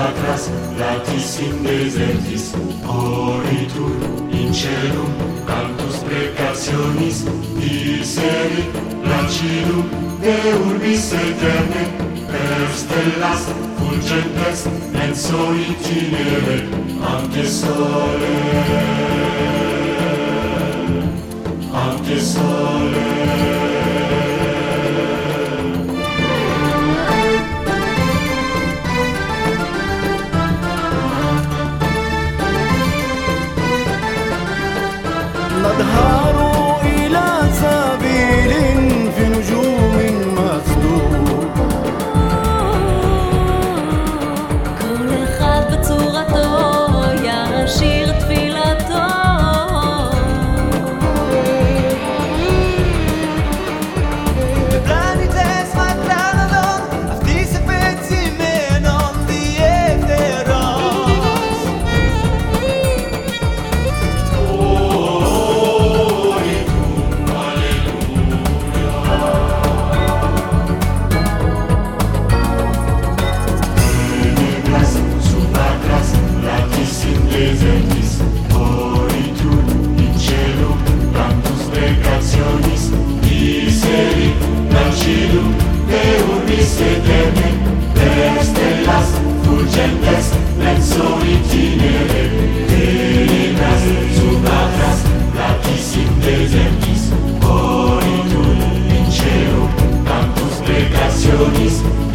subatras, latis in desertis, oritur in celum, cantus precationis, diserit lancidum de urbis eterne, per stellas fulgentes menso itinere, ante sole, ante sole. نظهر إلى سبيل في نجوم مسدود כל אחד בצורתו ישיר תפילתו Planetes matranadon Αυτής επετσιμένων διεύθερος Desertis, oritur in celum, cantus precationis, diserit lancidum de urbis eterne, per stellas fulgentes menso itinere, tenebras subatras, latis in desertis, oritur in celum, cantus precationis,